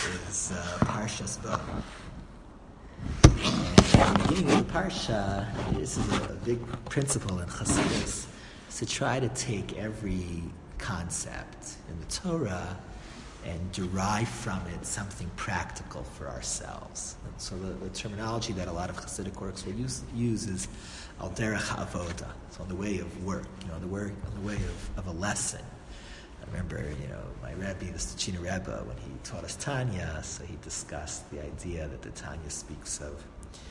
is Parshas Bo. And at the beginning of the Parsha, this is a big principle in Chassidus, is to try to take every concept in the Torah and derive from it something practical for ourselves. And so the terminology that a lot of Chassidic works will use is al derech ha'avoda, so on the way of work, on the way of a lesson. I remember, my Rebbe, the Stuchina Rebbe, when he taught us Tanya, so he discussed the idea that the Tanya speaks of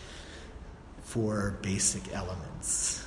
4 basic elements: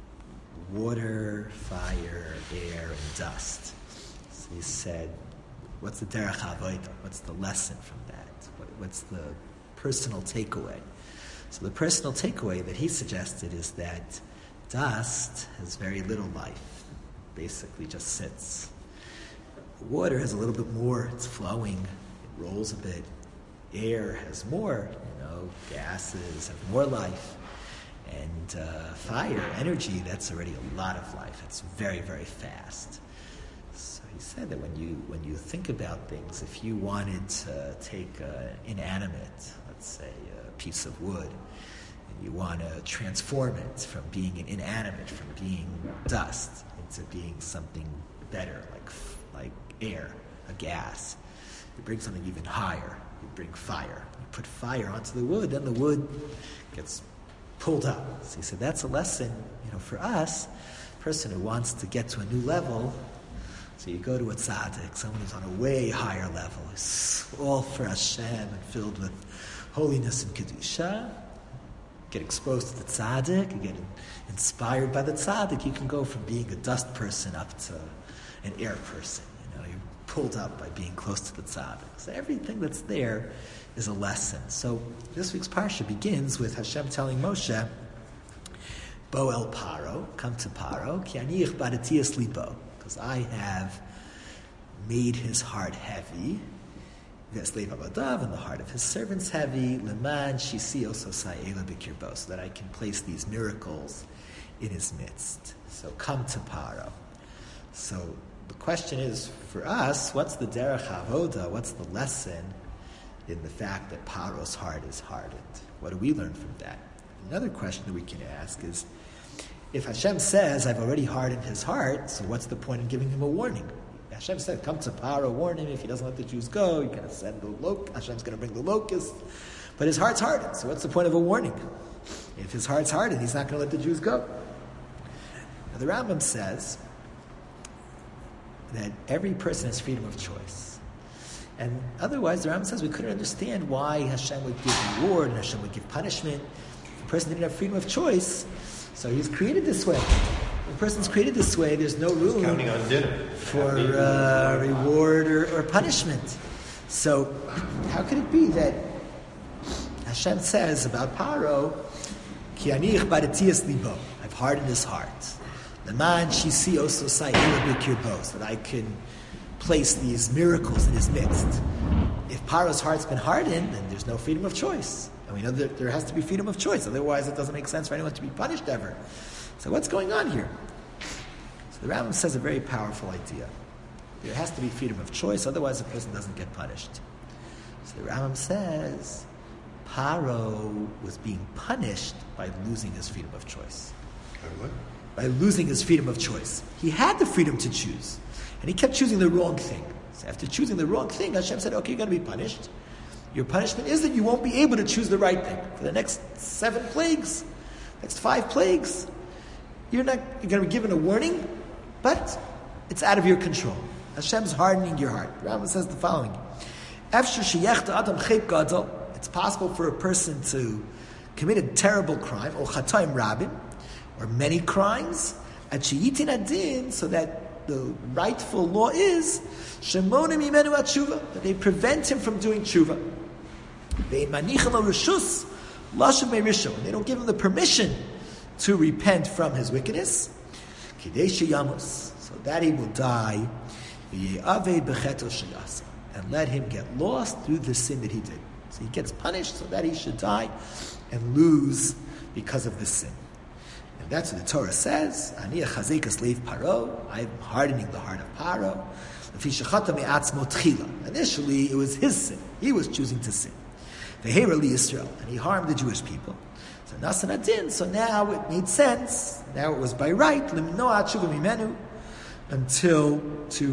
water, fire, air, and dust. So he said, what's the derech ha'avoda? What's the lesson from that? What's the personal takeaway? So the personal takeaway that he suggested is that dust has very little life, basically just sits. Water has a little bit more, it's flowing, it rolls a bit. Air has more, gases have more life. And fire, energy, that's already a lot of life. It's very, very fast. So he said that when you think about things, if you wanted to take an inanimate, let's say a piece of wood, and you want to transform it from being an inanimate, from being dust, into being something better, like air, a gas. You bring something even higher. You bring fire. You put fire onto the wood, then the wood gets pulled up. So he said that's a lesson, for us, a person who wants to get to a new level. So you go to a tzaddik, someone who's on a way higher level, who's all for Hashem and filled with holiness and kedusha. Get exposed to the tzaddik, you get inspired by the tzaddik. You can go from being a dust person up to an air person. You're pulled up by being close to the tzaddik. So everything that's there is a lesson. So this week's parsha begins with Hashem telling Moshe, Bo el Paro, come to Paro, ki ani ichbadati es libo, because I have made his heart heavy, v'esleiv abadav, and the heart of his servants heavy, leman shisi oso sa'ela b'kirbo, so that I can place these miracles in his midst. So come to Paro. So the question is, for us, what's the derech ha'avoda? What's the lesson in the fact that Paro's heart is hardened? What do we learn from that? Another question that we can ask is, if Hashem says, I've already hardened his heart, so what's the point in giving him a warning? Hashem said, come to Paro, warn him, if he doesn't let the Jews go, you're going to send Hashem's going to bring the locust. But his heart's hardened, so what's the point of a warning? If his heart's hardened, he's not going to let the Jews go. Now, the Rambam says that every person has freedom of choice. And otherwise, the Rambam says we couldn't understand why Hashem would give reward and Hashem would give punishment. If a person didn't have freedom of choice, so he's created this way. When a person's created this way, there's no room for reward or punishment. So how could it be that Hashem says about Paro, Ki ani ichbadati es libo, I've hardened his heart. Leman shisi oso sa'ela b'kirbo, so that I can place these miracles in his midst. If Paro's heart's been hardened, then there's no freedom of choice. And we know that there has to be freedom of choice, otherwise it doesn't make sense for anyone to be punished ever. So what's going on here? So the Rambam says a very powerful idea. There has to be freedom of choice, otherwise a person doesn't get punished. So the Rambam says Paro was being punished by losing his freedom of choice. By losing his freedom of choice. He had the freedom to choose, and he kept choosing the wrong thing. So after choosing the wrong thing, Hashem said, okay, you're going to be punished. Your punishment is that you won't be able to choose the right thing. For the next 7 plagues, next 5 plagues, you're going to be given a warning, but it's out of your control. Hashem's hardening your heart. Rambam says the following: it's possible for a person to commit a terrible crime, or chatoim rabim, or many crimes, at sheyitin adin, so that the rightful law is shemonim imenu at tshuva, that they prevent him from doing tshuva. They don't give him the permission to repent from his wickedness, so that he will die, and let him get lost through the sin that he did. So he gets punished so that he should die and lose because of the sin. And that's what the Torah says. Ani achazik esleiv Paro. I'm hardening the heart of Paro. Initially, it was his sin. He was choosing to sin. V'heira Yisrael, and he harmed the Jewish people. So Nasan Adin, so now it made sense. Now it was by right, limnoa tshuva mimenu, until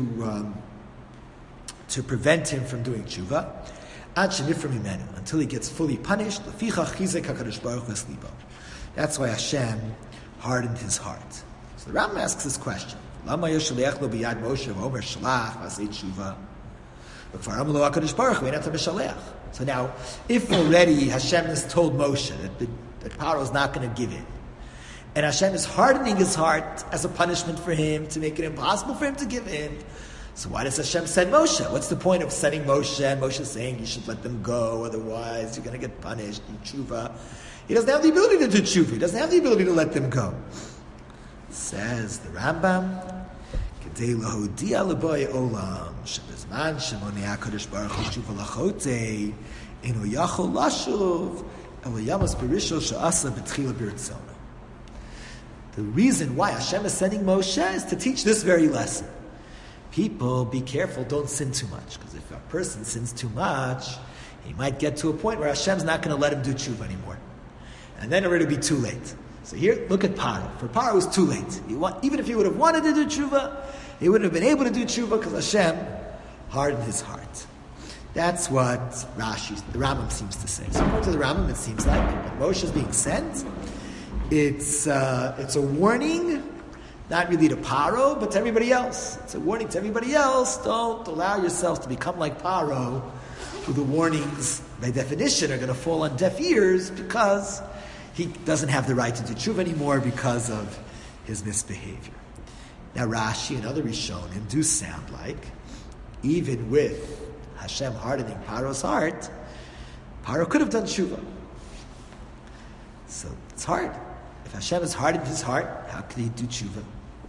to prevent him from doing tshuva, ad shenifra mimenu, until he gets fully punished. Lefichach chizek HaKadosh Baruch Hu es libo. That's why Hashem hardened his heart. So the Rambam asks this question: Lama yishaliach lo biyad Moshe v'omer shalach v'asei tshuva v'kvar amar lo HaKadosh Baruch Hu ein ata b'shalech. So now, if already Hashem has told Moshe that Paro is not going to give in, and Hashem is hardening his heart as a punishment for him to make it impossible for him to give in, so why does Hashem send Moshe? What's the point of sending Moshe and Moshe saying you should let them go, otherwise you're going to get punished in tshuva? He doesn't have the ability to do tshuva. He doesn't have the ability to let them go. Says the Rambam, Kedei lahodia l'boy olam shebezman shemonei HaKadosh Baruch Hu tshuva lachotei eno yachol lashuv elo yamas berisho she'asa b'tchila b'ritzono. The reason why Hashem is sending Moshe is to teach this very lesson. People, be careful, don't sin too much, because if a person sins too much, he might get to a point where Hashem's not going to let him do tshuva anymore. And then it'll be too late. So here, look at Paro. For Paro, it was too late. Even if he would have wanted to do tshuva, he wouldn't have been able to do tshuva because Hashem hardened his heart. That's what the Rambam seems to say. So according to the Rambam, it seems like when Moshe is being sent, it's a warning, not really to Paro, but to everybody else. It's a warning to everybody else. Don't allow yourself to become like Paro, who the warnings, by definition, are going to fall on deaf ears because he doesn't have the right to do tshuva anymore because of his misbehavior. Now Rashi and other Rishonim do sound like, even with Hashem hardening Paro's heart, Paro could have done tshuva. So it's hard. If Hashem has hardened his heart, how could he do tshuva?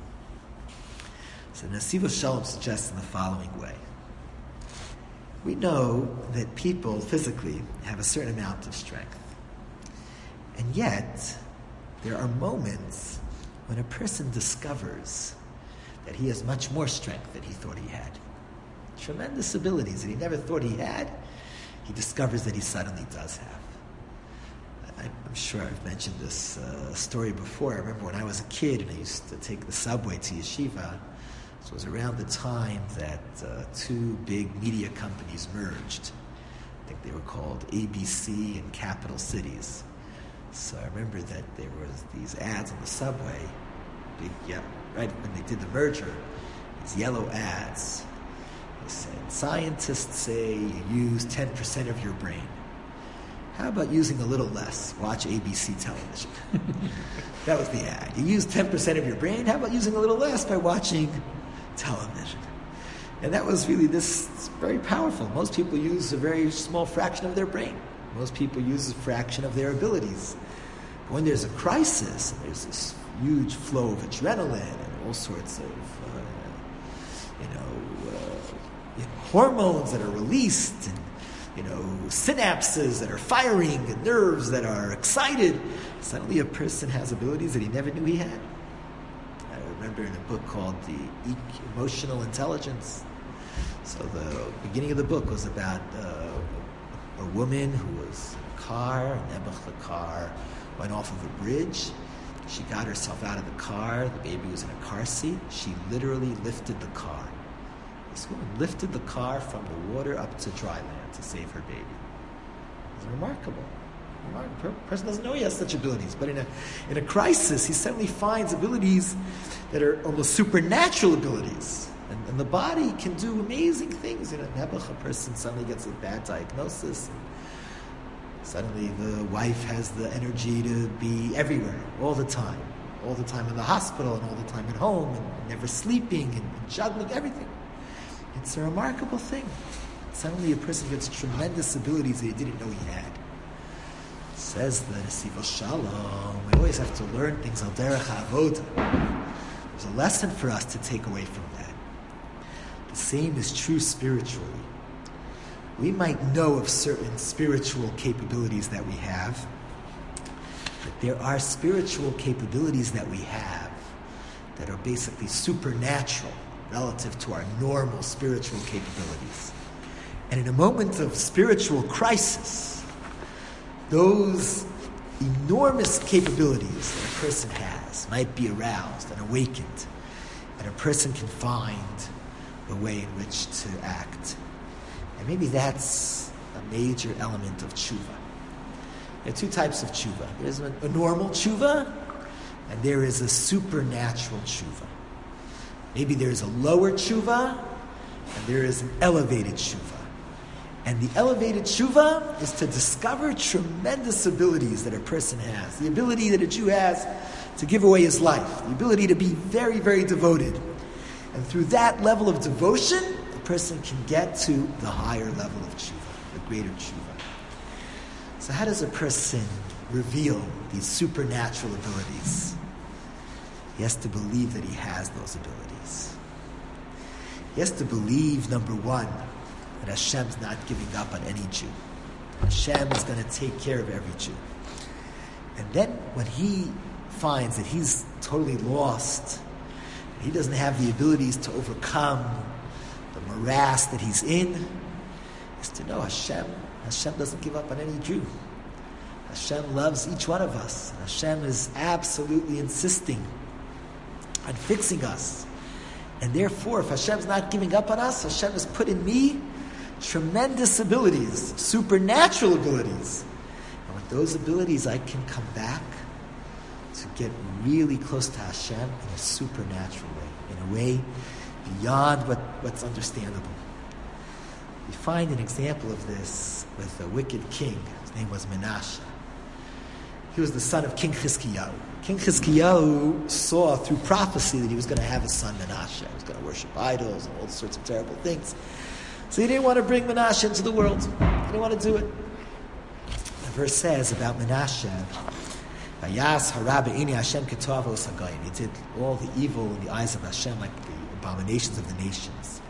So Nasiv Shalom suggests in the following way. We know that people physically have a certain amount of strength. And yet, there are moments when a person discovers that he has much more strength than he thought he had. Tremendous abilities that he never thought he had, he discovers that he suddenly does have. I'm sure I've mentioned this story before. I remember when I was a kid and I used to take the subway to yeshiva. So it was around the time that two big media companies merged. I think they were called ABC and Capital Cities. So I remember that there was these ads on the subway, right when they did the merger, these yellow ads. They said, scientists say you use 10% of your brain. How about using a little less? Watch ABC television. That was the ad. You use 10% of your brain. How about using a little less by watching television? And that was really very powerful. Most people use a very small fraction of their brain. Most people use a fraction of their abilities. But when there's a crisis, and there's this huge flow of adrenaline and all sorts of hormones that are released, and synapses that are firing, and nerves that are excited, suddenly a person has abilities that he never knew he had. I remember in a book called The Emotional Intelligence. So the beginning of the book was about a woman who was in a car, and the car went off of a bridge. She got herself out of the car. The baby was in a car seat. She literally lifted the car. This woman lifted the car from the water up to dry land to save her baby. It was remarkable. A person doesn't know he has such abilities, but in a crisis, he suddenly finds abilities that are almost supernatural abilities. And the body can do amazing things. In a Nebuch, a person suddenly gets a bad diagnosis. Suddenly the wife has the energy to be everywhere, all the time in the hospital and all the time at home, and never sleeping and juggling everything. It's a remarkable thing. Suddenly a person gets tremendous abilities that he didn't know he had. Says the Nesiv Shalom, we always have to learn things al derech ha'avoda. There's a lesson for us to take away from that. The same is true spiritually. We might know of certain spiritual capabilities that we have, but there are spiritual capabilities that we have that are basically supernatural. relative to our normal spiritual capabilities. And in a moment of spiritual crisis, those enormous capabilities that a person has might be aroused and awakened, and a person can find a way in which to act. And maybe that's a major element of tshuva. There are two types of tshuva. There's a normal tshuva, and there is a supernatural tshuva. Maybe there's a lower tshuva, and there is an elevated tshuva. And the elevated tshuva is to discover tremendous abilities that a person has. The ability that a Jew has to give away his life. The ability to be very, very devoted. And through that level of devotion, the person can get to the higher level of tshuva, the greater tshuva. So how does a person reveal these supernatural abilities? He has to believe that he has those abilities. He has to believe, number one, that Hashem's not giving up on any Jew. Hashem is going to take care of every Jew. And then when he finds that he's totally lost, he doesn't have the abilities to overcome the morass that he's in, is to know Hashem doesn't give up on any Jew. Hashem loves each one of us. Hashem is absolutely insisting on fixing us. And therefore, if Hashem's not giving up on us, Hashem has put in me tremendous abilities, supernatural abilities. And with those abilities, I can come back to get really close to Hashem in a supernatural way, in a way beyond what's understandable. We find an example of this with a wicked king. His name was Menashe. He was the son of King Chizkiyahu. King Chizkiyahu saw through prophecy that he was going to have a son Menashe. He was going to worship idols and all sorts of terrible things. So he didn't want to bring Menashe into the world. He didn't want to do it. The verse says about Menashe, Vayas hara be'inei Hashem ketov osagayim. He did all the evil in the eyes of Hashem, like the abominations of the nations.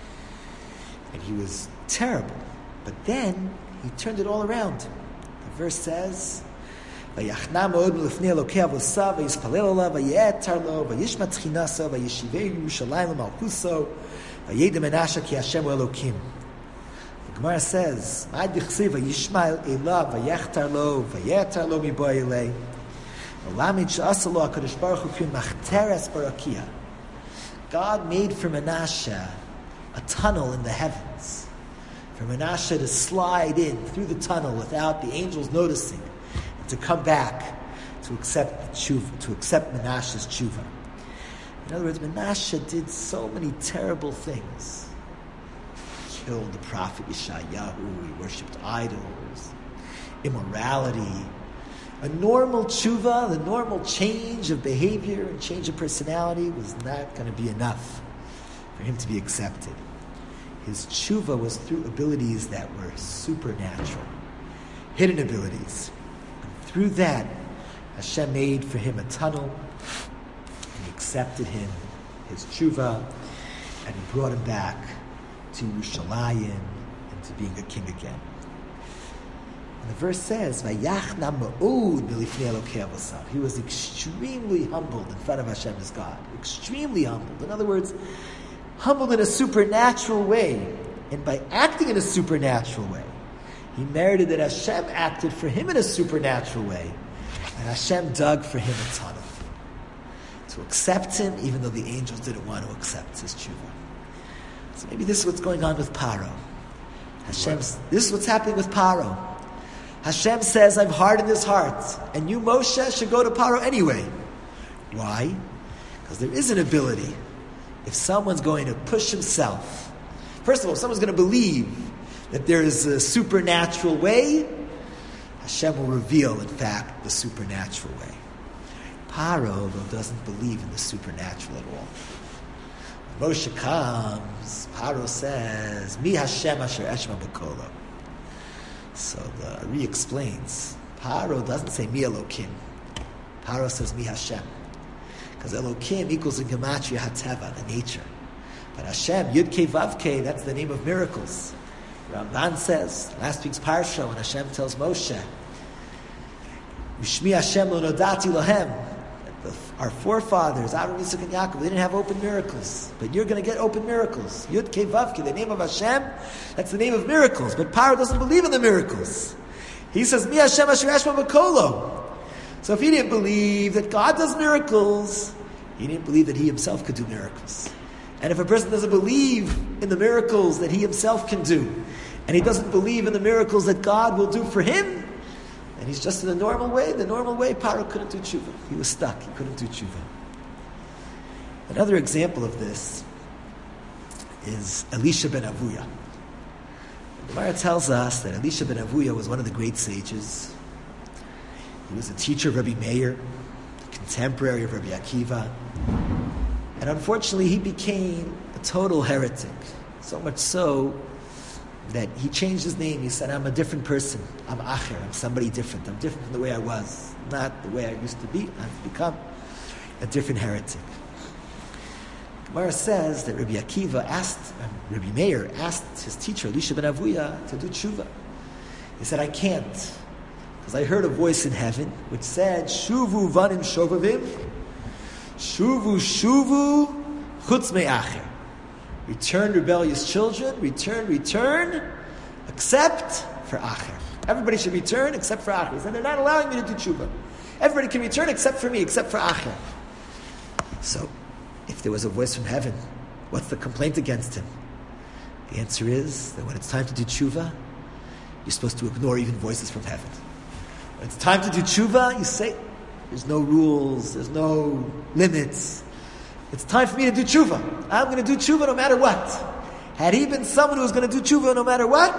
And he was terrible. But then he turned it all around. The verse says, Vayachna me'od milifnei Elokei avosav, vayispalel alav, vayetar lo, vayishma tchinasa, vayishivei Yerushalayim l'malchuso, vayedem Menashe ki Hashem Elokim. The Gemara says, Ma'ad dichsiv, vayishma elav, vayetar lo, vayetar lo mibo elei, olamid she'asa lo HaKadosh Baruch Hu kin machteres barakia. God made for Menashe a tunnel in the heavens, for Menashe to slide in through the tunnel without the angels noticing, and to come back to accept tshuva, to accept Menashe's tshuva. In other words, Menashe did so many terrible things. He killed the prophet Yeshayahu, he worshipped idols, immorality. A normal tshuva, the normal change of behavior and change of personality was not going to be enough for him to be accepted. His tshuva was through abilities that were supernatural, hidden abilities. And through that, Hashem made for him a tunnel, and he accepted him, his tshuva, and he brought him back to Yerushalayim and to being a king again. And the verse says, "Vayachna me'od milifnei Elokei avosav." He was extremely humbled in front of Hashem as God. Extremely humbled. In other words, humbled in a supernatural way. And by acting in a supernatural way, he merited that Hashem acted for him in a supernatural way. And Hashem dug for him a tunnel to accept him, even though the angels didn't want to accept his tshuva. So maybe this is what's going on with Paro. This is what's happening with Paro. Hashem says, I've hardened his heart, and you, Moshe, should go to Paro anyway. Why? Because there is an ability. If someone's going to push himself, first of all, if someone's going to believe that there is a supernatural way, Hashem will reveal, in fact, the supernatural way. Paro, though, doesn't believe in the supernatural at all. When Moshe comes, Paro says, Mi Hashem asher eshma b'kolo. So the Ari explains, Paro doesn't say Mi Elokim. Paro says Mi Hashem. Because Elokim equals in Gematria Hateva, the nature. But Hashem, Yud Kei Vav Kei, that's the name of miracles. Ramban says, last week's parsha, when Hashem tells Moshe, Mishmi Hashem lo nodati lohem, Our forefathers, Avraham, Yitzchak, and Yaakov, they didn't have open miracles. But you're going to get open miracles. Yud Kei Vav Kei, the name of Hashem, that's the name of miracles. But Paro doesn't believe in the miracles. He says, Mi Hashem Asher Yashma B'Kolo. So if he didn't believe that God does miracles, he didn't believe that he himself could do miracles. And if a person doesn't believe in the miracles that he himself can do, and he doesn't believe in the miracles that God will do for him, and he's just in the normal way, Paro couldn't do tshuva. He was stuck. He couldn't do tshuva. Another example of this is Elisha ben Avuya. The Gemara tells us that Elisha ben Avuya was one of the great sages. He was a teacher of Rabbi Meir, a contemporary of Rabbi Akiva. And unfortunately, he became a total heretic. So much so that he changed his name. He said, I'm a different person. I'm Acher. I'm somebody different. I'm different from the way I was. Not the way I used to be. I've become a different heretic. Gemara says that Rabbi Meir asked his teacher, Elisha ben Avuya, to do tshuva. He said, I can't. Because I heard a voice in heaven which said, Shuvu vanim shovavim, Shuvu chutz me'acher. Return, rebellious children, return, except for Acher. Everybody should return except for Acher. He said, they're not allowing me to do tshuva. Everybody can return except for me, except for Acher. So, if there was a voice from heaven, what's the complaint against him? The answer is that when it's time to do tshuva, you're supposed to ignore even voices from heaven. When it's time to do tshuva, you say, there's no rules, there's no limits. It's time for me to do tshuva. I'm going to do tshuva no matter what. Had he been someone who was going to do tshuva no matter what,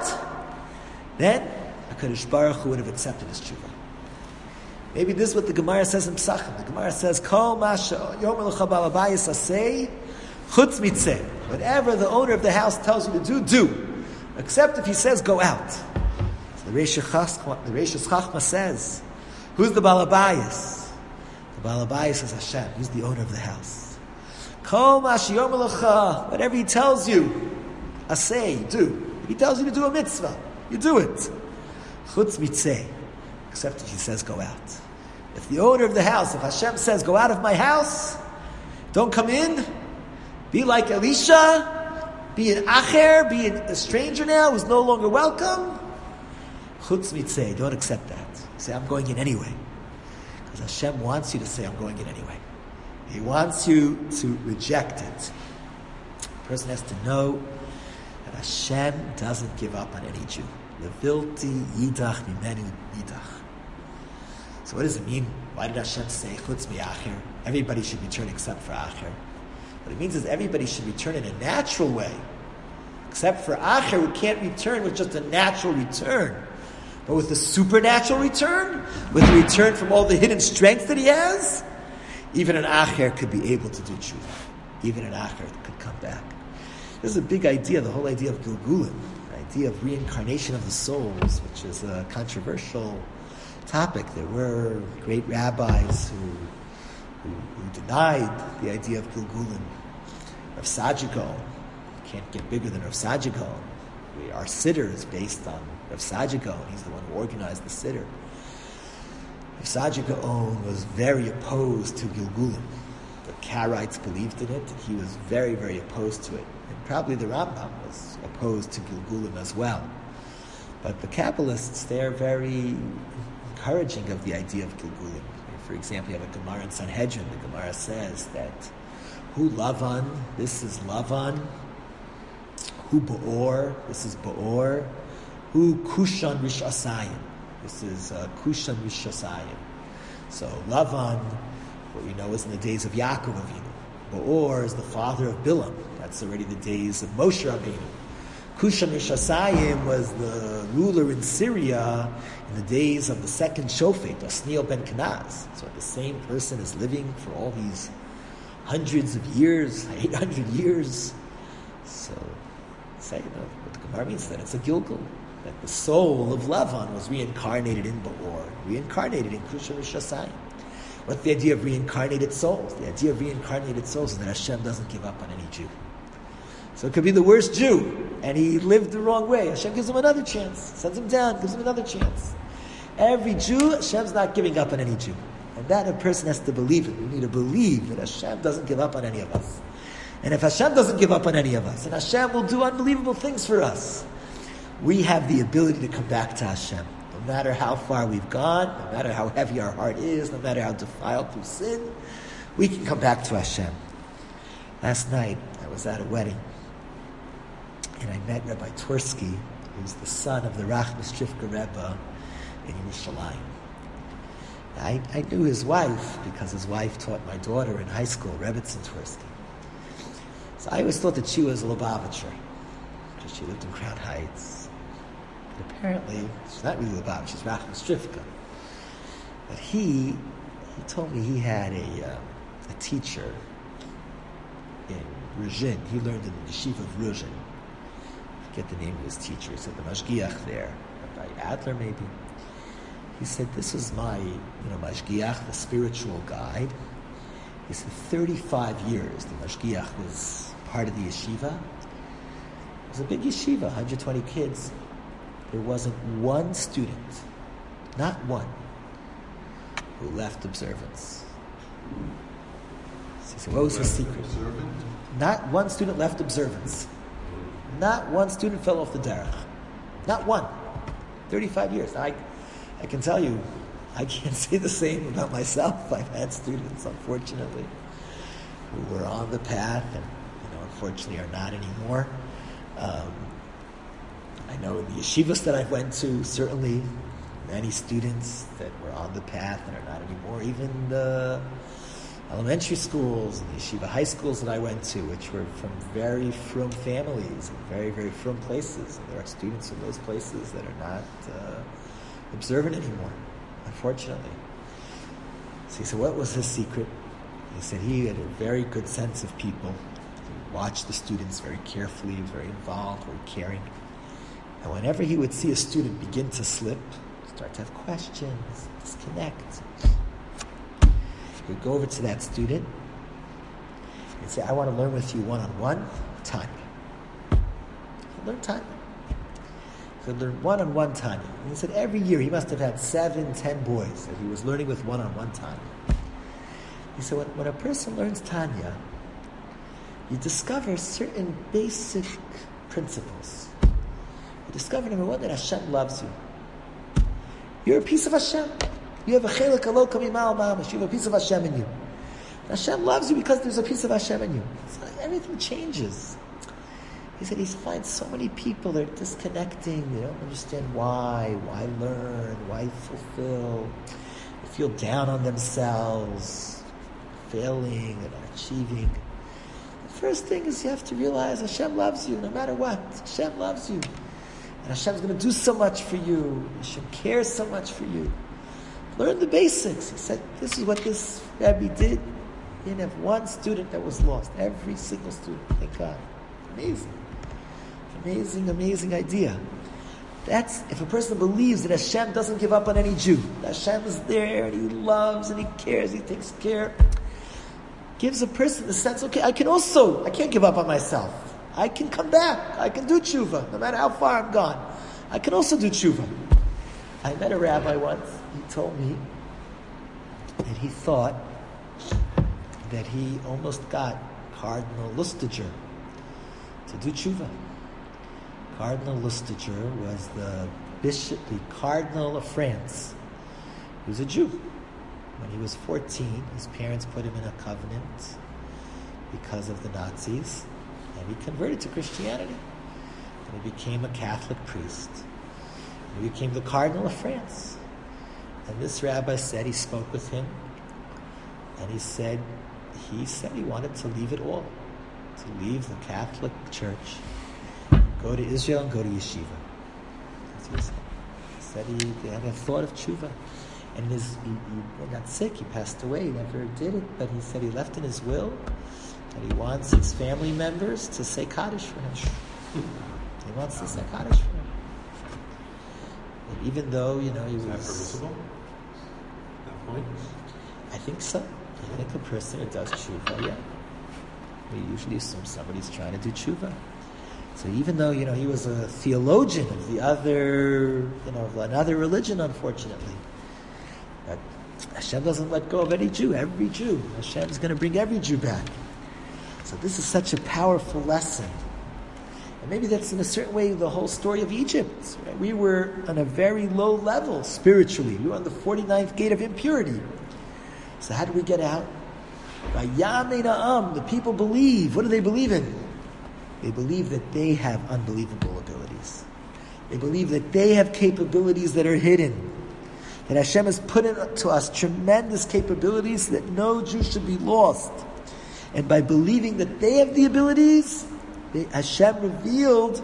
then HaKadosh Baruch Hu would have accepted his tshuva. Maybe this is what the Gemara says in Psachim. The Gemara says, Kol masha yomer lecha bal habayis aseh, chutz mitzeh. Whatever the owner of the house tells you to do. Except if he says, go out. So the Reish Chachma says, who's the bal habayis? The bal habayis is Hashem. He's the owner of the house. Kol masha yomer lecha, whatever he tells you, aseh, do. If he tells you to do a mitzvah, you do it. Chutz mitzeh. Except if he says, go out. If the owner of the house, if Hashem says, go out of my house, don't come in, be like Elisha, be an acher, be a stranger now who's no longer welcome, chutz mitzeh, don't accept that. Say, I'm going in anyway. Because Hashem wants you to say, I'm going in anyway. He wants you to reject it. The person has to know that Hashem doesn't give up on any Jew. Levilti yidach mimenu yidach. So what does it mean? Why did Hashem say, chutz mi'acher? Everybody should return except for Acher. What it means is everybody should return in a natural way. Except for Acher, who can't return with just a natural return. But with the supernatural return, with the return from all the hidden strength that he has, even an Acher could be able to do tshuva. Even an Acher could come back. This is a big idea, the whole idea of Gilgulim, the idea of reincarnation of the souls, which is a controversial topic. There were great rabbis who denied the idea of Gilgulim. Rav Saadia Gaon can't get bigger than Rav Saadia Gaon. Our siddur is based on Rav Saadia Gaon. He's the one who organized the siddur. Rav Saadia Gaon was very opposed to Gilgulim. The Karaites believed in it. He was very, very opposed to it. And probably the Rambam was opposed to Gilgulim as well. But the Kabbalists, they're very encouraging of the idea of Gilgulim. For example, you have a Gemara in Sanhedrin. The Gemara says that Hu Lavan, this is Lavan. Hu Ba'or, this is Ba'or. Hu Kushan Rishasayim, this is Kushan Rishasayim. So Lavan, what we know is in the days of Yaakov Avinu. Ba'or is the father of Bilam. That's already the days of Moshe Rabbeinu. Kushan Rishasayim was the ruler in Syria in the days of the second Shofet, Osniel ben Kenaz. So the same person is living for all these hundreds of years, 800 years. So, say, what the Gemara means that it's a Gilgul, that the soul of Lavan was reincarnated in Ba'or, reincarnated in Kushan Rishasayim. What's the idea of reincarnated souls? The idea of reincarnated souls is that Hashem doesn't give up on any Jew. So it could be the worst Jew, and he lived the wrong way. Hashem gives him another chance, sends him down, gives him another chance. Every Jew, Hashem's not giving up on any Jew. And And that a person has to believe it. We need to believe that Hashem doesn't give up on any of us. And if Hashem doesn't give up on any of us, and Hashem will do unbelievable things for us, we have the ability to come back to Hashem. No matter how far we've gone, no matter how heavy our heart is, no matter how defiled through sin, we can come back to Hashem. Last night, I was at a wedding, and I met Rabbi Twersky, who's the son of the Rachmis Trifka Rebbe in Yerushalayim. I knew his wife because his wife taught my daughter in high school, Rebbetzin Twersky. So I always thought that she was a Lubavitcher, because she lived in Crown Heights. But apparently, she's not really Lubavitcher, she's Rachmis Trifka. But he told me he had a teacher in Ruzhin. He learned in the yeshiva of Ruzhin. I forget the name of his teacher. He said the Mashgiach there, Rabbi Adler maybe. He said, this was my, Mashgiach, the spiritual guide. He said 35 years the Mashgiach was part of the yeshiva. It was a big yeshiva, 120 kids. There wasn't one student, not one, who left observance. So he said, what was his secret? Observant? Not one student left observance. Not one student fell off the derech. Not one. 35 years. I can tell you, I can't say the same about myself. I've had students, unfortunately, who were on the path and, unfortunately are not anymore. I know in the yeshivas that I went to, certainly many students that were on the path and are not anymore. Even the elementary schools and the yeshiva high schools that I went to, which were from very frum families and very, very frum places. And there are students in those places that are not observant anymore, unfortunately. So he said, what was his secret? He said he had a very good sense of people. He watched the students very carefully, he was very involved, very caring. And whenever he would see a student begin to slip, start to have questions, disconnect, he would go over to that student and say, I want to learn with you one-on-one, Tanya. Learn Tanya. He would learn one-on-one Tanya. And he said every year he must have had 7-10 boys that he was learning with one-on-one Tanya. He said when a person learns Tanya, you discover certain basic principles. You discover, number one, that Hashem loves you. You're a piece of Hashem. You have a chelik alokam imal mamash. You have a piece of Hashem in you. And Hashem loves you because there's a piece of Hashem in you. So everything changes. He said he finds so many people that are disconnecting. They don't understand why learn, why fulfill. They feel down on themselves, failing and not achieving. The first thing is you have to realize Hashem loves you no matter what. Hashem loves you. And Hashem's going to do so much for you. Hashem cares so much for you. Learn the basics. He said, this is what this Rebbe did. He didn't have one student that was lost. Every single student. Thank God. Amazing. Amazing, amazing idea. That's if a person believes that Hashem doesn't give up on any Jew. That Hashem is there and He loves and He cares, He takes care. Gives a person the sense, okay, I can't give up on myself. I can come back. I can do tshuva, no matter how far I'm gone. I can also do tshuva. I met a rabbi once. He told me that he thought that he almost got Cardinal Lustiger to do tshuva. Cardinal Lustiger was the Cardinal of France. He was a Jew. When he was 14, his parents put him in a covenant because of the Nazis. And he converted to Christianity. And he became a Catholic priest. And he became the Cardinal of France. And this rabbi said he spoke with him. And he said he wanted to leave it all. To leave the Catholic Church. Go to Israel and go to yeshiva. That's what he said. He said he had a thought of tshuva. And he got sick. He passed away. He never did it. But he said he left in his will that he wants his family members to say Kaddish for him. He wants to say Kaddish for him. And even though, he was... Is that permissible? At that point? I think so. I think a person who does tshuva, yeah. We usually assume somebody's trying to do tshuva. So even though, he was a theologian of the other, of another religion, unfortunately, but Hashem doesn't let go of any Jew, every Jew. Hashem is going to bring every Jew back. So this is such a powerful lesson. And maybe that's in a certain way the whole story of Egypt. Right? We were on a very low level spiritually. We were on the 49th gate of impurity. So how do we get out? By Yamei Na'am, the people believe. What do they believe in? They believe that they have unbelievable abilities. They believe that they have capabilities that are hidden. That Hashem has put into us tremendous capabilities that no Jew should be lost. And by believing that they have the abilities, Hashem revealed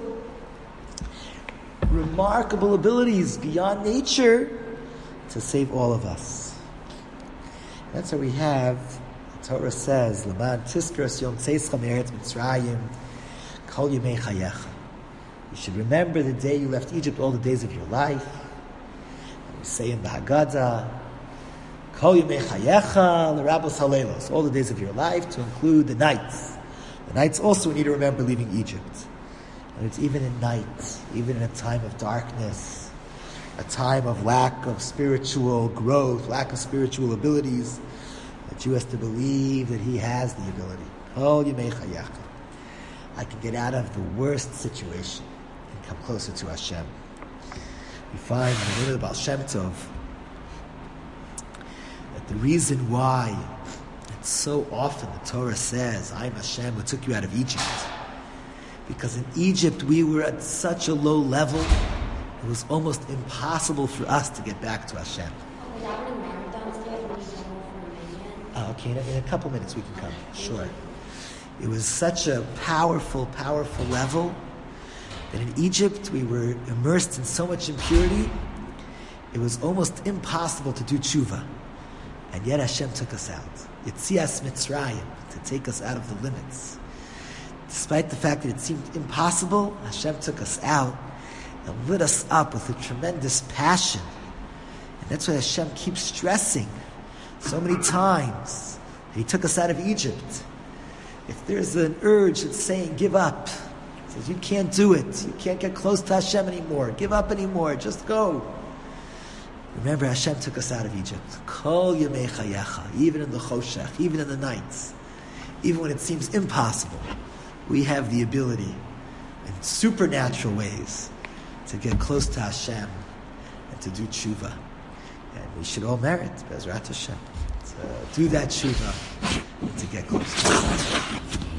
remarkable abilities beyond nature to save all of us. That's what we have. The Torah says, "L'man tiskras yom tzeischa me'eretz Mitzrayim, kol yemei chayecha." You should remember the day you left Egypt, all the days of your life. And we say in the Haggadah, kol yemei chayecha l'rabos haleilos, all the days of your life, to include the nights. The nights also we need to remember leaving Egypt. And it's even in night, even in a time of darkness, a time of lack of spiritual growth, lack of spiritual abilities, a Jew has to believe that he has the ability. Kol yemei chayecha. I can get out of the worst situation and come closer to Hashem. We find in the middle of Baal Shem Tov that the reason why so often the Torah says, "I am Hashem who took you out of Egypt," because in Egypt we were at such a low level, it was almost impossible for us to get back to Hashem. Okay, in a couple minutes we can come. Sure. It was such a powerful, powerful level that in Egypt we were immersed in so much impurity, it was almost impossible to do tshuva. And yet Hashem took us out. Yetzias Mitzrayim, to take us out of the limits. Despite the fact that it seemed impossible, Hashem took us out and lit us up with a tremendous passion. And that's why Hashem keeps stressing so many times that He took us out of Egypt. If there's an urge that's saying, give up, it says, you can't do it, you can't get close to Hashem anymore, give up anymore, just go. Remember, Hashem took us out of Egypt. Kol yemei chayecha, even in the choshech, even in the nights, even when it seems impossible, we have the ability in supernatural ways to get close to Hashem and to do tshuva. And we should all merit, Bezrat Hashem, to do that tshuva and to get close to Hashem.